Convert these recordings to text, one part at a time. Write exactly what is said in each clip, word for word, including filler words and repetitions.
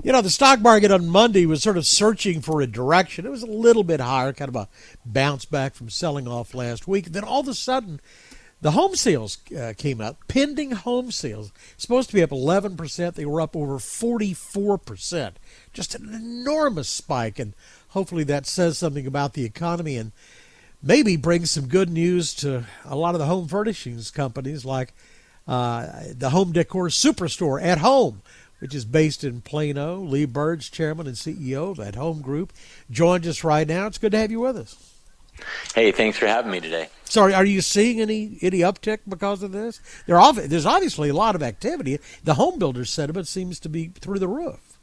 You know, the stock market on Monday was sort of searching for a direction. It was a little bit higher, kind of a bounce back from selling off last week. Then all of a sudden, the home sales uh, came out. Pending home sales, supposed to be up eleven percent. They were up over forty-four percent. Just an enormous spike, and hopefully that says something about the economy and maybe brings some good news to a lot of the home furnishings companies like uh, the Home Decor Superstore at Home, which is based in Plano. Lee Burge, chairman and C E O of At Home Group, joins us right now. It's good to have you with us. Hey, thanks for having me today. Sorry, are you seeing any any uptick because of this? There are, there's obviously a lot of activity. The home builder sentiment seems to be through the roof.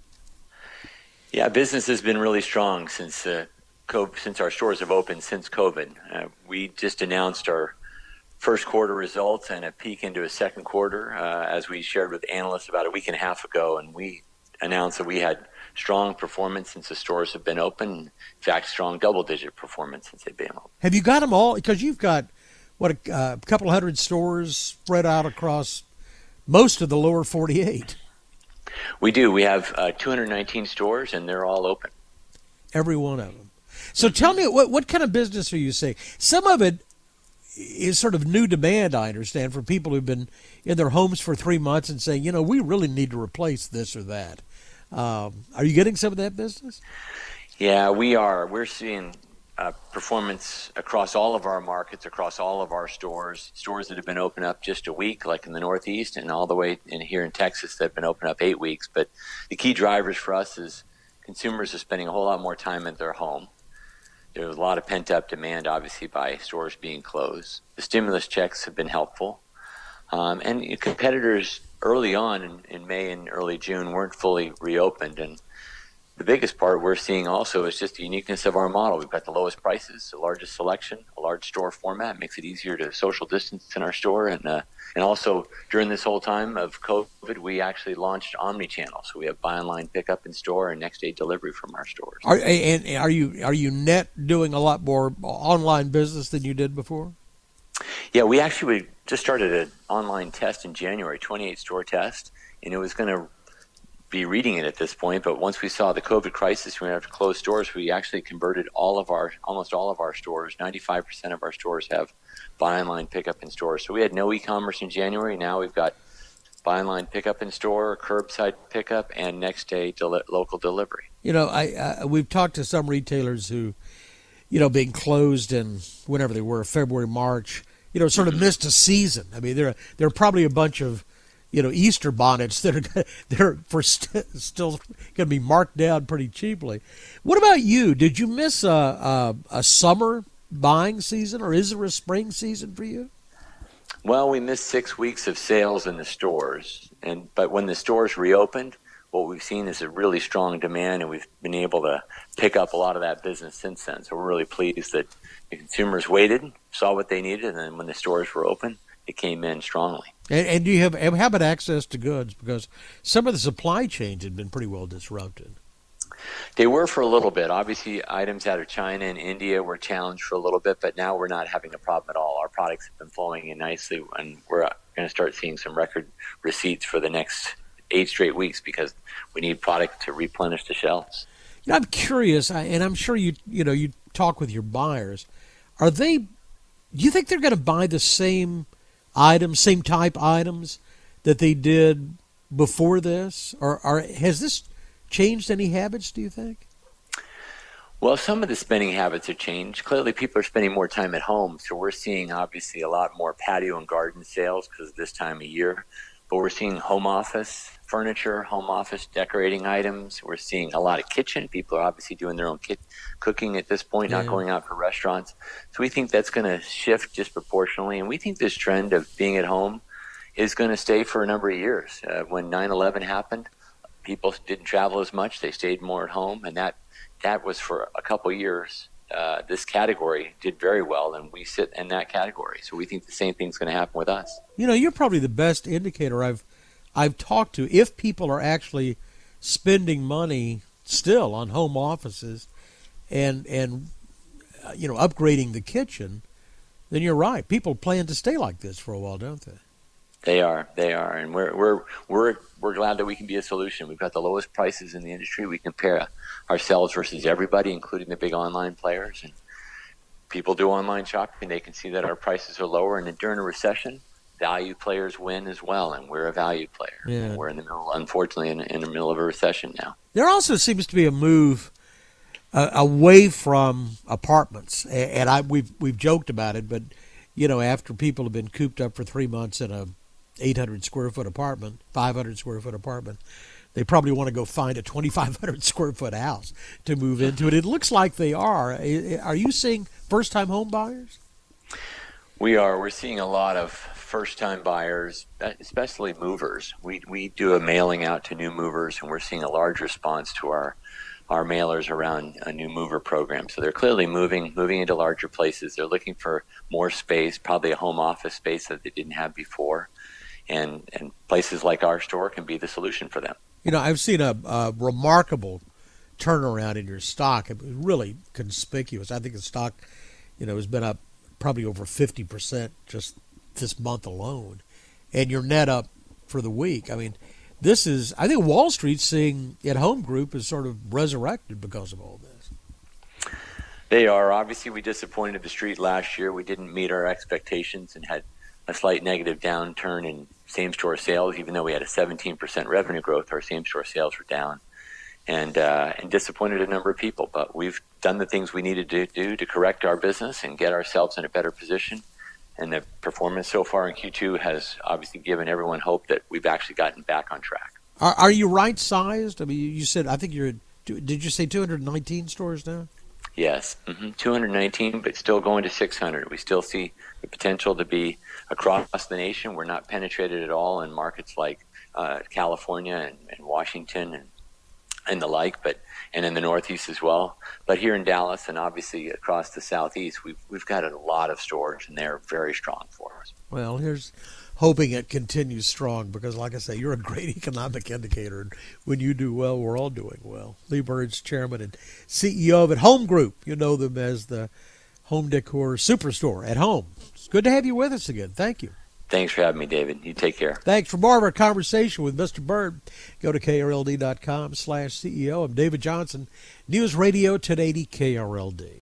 Yeah, business has been really strong since uh, COVID, since our stores have opened since COVID. Uh, we just announced our first quarter results and a peek into a second quarter, uh, as we shared with analysts about a week and a half ago, and we announced that we had strong performance since the stores have been open. In fact, strong double-digit performance since they've been open. Have you got them all? Because you've got, what, a uh, couple hundred stores spread out across most of the lower forty-eight. We do. We have uh, two hundred nineteen stores, and they're all open. Every one of them. So tell me, what what kind of business are you seeing? Some of it is sort of new demand, I understand, for people who've been in their homes for three months and saying, you know, we really need to replace this or that. Um, are you getting some of that business? Yeah, we are. We're seeing uh, performance across all of our markets, across all of our stores, stores that have been open up just a week, like in the Northeast, and all the way in here in Texas that have been open up eight weeks. But the key drivers for us is consumers are spending a whole lot more time at their home. There's a lot of pent-up demand, obviously, by stores being closed. The stimulus checks have been helpful. Um, and competitors early on in, in May and early June weren't fully reopened. And the biggest part we're seeing also is just the uniqueness of our model. We've got the lowest prices, the largest selection, a large store format, makes it easier to social distance in our store. And uh, and also during this whole time of COVID, we actually launched omni-channel. So we have buy online, pick up in store, and next day delivery from our stores. Are, and are you are you net doing a lot more online business than you did before? Yeah, we actually we just started an online test in January, twenty-eight store test, and it was going to be reading it at this point. But once we saw the COVID crisis, we had to close stores. We actually converted all of our, almost all of our stores. ninety-five percent of our stores have buy online, pick up in store. So we had no e-commerce in January. Now we've got buy online, pick up in store, curbside pickup, and next day deli- local delivery. You know, I uh, we've talked to some retailers who, you know, being closed in whenever they were, February, March, you know, sort of missed a season. I mean, there there are probably a bunch of, you know, Easter bonnets that are they're for st- still going to be marked down pretty cheaply. What about you? Did you miss a, a a summer buying season, or is there a spring season for you? Well, we missed six weeks of sales in the stores, and but when the stores reopened, what we've seen is a really strong demand, and we've been able to pick up a lot of that business since then. So we're really pleased that the consumers waited, saw what they needed, and then when the stores were open, it came in strongly. And, and do you have how about access to goods? Because some of the supply chains had been pretty well disrupted. They were for a little bit. Obviously, items out of China and India were challenged for a little bit, but now we're not having a problem at all. Our products have been flowing in nicely, and we're going to start seeing some record receipts for the next eight straight weeks because we need product to replenish the shelves. You know, I'm curious, and I'm sure you you know you talk with your buyers. Are they? Do you think they're going to buy the same items, same type items that they did before this, or, or has this changed any habits, do you think? Well, some of the spending habits have changed. Clearly, people are spending more time at home, so we're seeing obviously a lot more patio and garden sales because of this time of year. But we're seeing home office furniture, home office decorating items. We're seeing a lot of kitchen. People are obviously doing their own kit cooking at this point, yeah. Not going out for restaurants. So we think that's going to shift disproportionately. And we think this trend of being at home is going to stay for a number of years. Uh, when nine eleven happened, people didn't travel as much. They stayed more at home. And that, that was for a couple of years. Uh, this category did very well, and we sit in that category. So we think the same thing's going to happen with us. You know, you're probably the best indicator I've I've talked to if people are actually spending money still on home offices and and uh, you know upgrading the kitchen. Then you're right. People plan to stay like this for a while, don't they? They are, they are, and we're we're we're we're glad that we can be a solution. We've got the lowest prices in the industry. We compare ourselves versus everybody, including the big online players. And people do online shopping; they can see that our prices are lower. And during a recession, value players win as well, and we're a value player. Yeah. We're in the middle, unfortunately, in, in the middle of a recession now. There also seems to be a move uh, away from apartments, and, and I we've we've joked about it, but you know, after people have been cooped up for three months in a eight hundred square foot apartment, five hundred square foot apartment, they probably want to go find a twenty-five hundred square foot house to move into it. It looks like they are. Are you seeing first time home buyers? We are. We're seeing a lot of first-time buyers, especially movers. We we do a mailing out to new movers, and we're seeing a large response to our our mailers around a new mover program. So they're clearly moving moving into larger places. They're looking for more space, probably a home office space that they didn't have before, and and places like our store can be the solution for them. You know, I've seen a, a remarkable turnaround in your stock. It was really conspicuous. I think the stock, you know, has been up probably over fifty percent just this month alone, and your net up for the week. I mean, this is, I think Wall Street's seeing At Home Group is sort of resurrected because of all this. They are. Obviously, we disappointed the street last year. We didn't meet our expectations and had a slight negative downturn in same-store sales. Even though we had a seventeen percent revenue growth, our same-store sales were down, and uh, and disappointed a number of people. But we've done the things we needed to do to correct our business and get ourselves in a better position. And the performance so far in Q two has obviously given everyone hope that we've actually gotten back on track. Are, are you right-sized? I mean, you said, I think you're, did you say two hundred nineteen stores now? Yes, mm-hmm. two hundred nineteen, but still going to six hundred. We still see the potential to be across the nation. We're not penetrated at all in markets like uh, California and, and Washington and and the like, but and in the Northeast as well. But here in Dallas and obviously across the Southeast, we've we've got a lot of stores, and they're very strong for us. Well, here's hoping it continues strong because, like I say, you're a great economic indicator, and when you do well, we're all doing well. Lee Bird's chairman and C E O of At Home Group. You know them as the home decor superstore at home. It's good to have you with us again. Thank you. Thanks for having me, David. You take care. Thanks. For more of our conversation with Mister Bird, go to K R L D dot com slash C E O. I'm David Johnson, News Radio ten eighty K R L D.